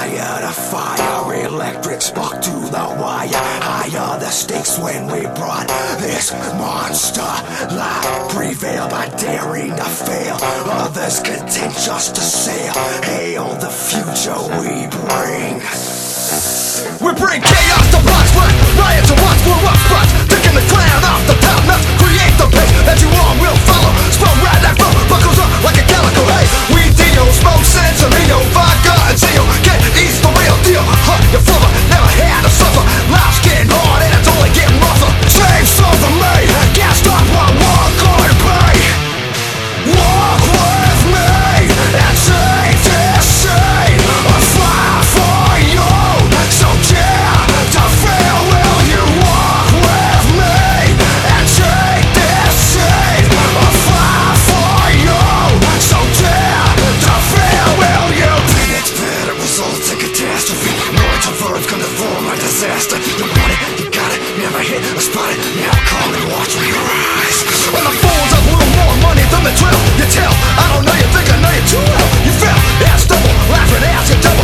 fire to fire, electric spark to the wire. Higher the stakes when we brought this monster life. Prevail by daring to fail, others content just to sail. Hail the future we bring. We bring chaos to blocks, riot to watch, we're rough spots. Taking the clown off the top nuts, create the pace that you all will follow. Spell right like flow, buckles up like a calico. Hey, we deal, smoke sense, amino, vodka and seal. Get east the real deal, huh, you flubber, never had to suffer. Life's getting hard and it's only getting rougher. Save some for me, can't stop what we're going to be. Walk with me and take this scene. A fire for you, so dare to fail. Will you walk with me and take this scene? A fire for you, so dare to fail. Will you? It's better results in catastrophe. Words and verbs gonna form a disaster. You want it, you got it, never hit a spot it. Now come and watch me rise. When the fools have a little more money than the drill, you tell. I don't know, you think I know you too well. You fell and stumble, laughing as you double.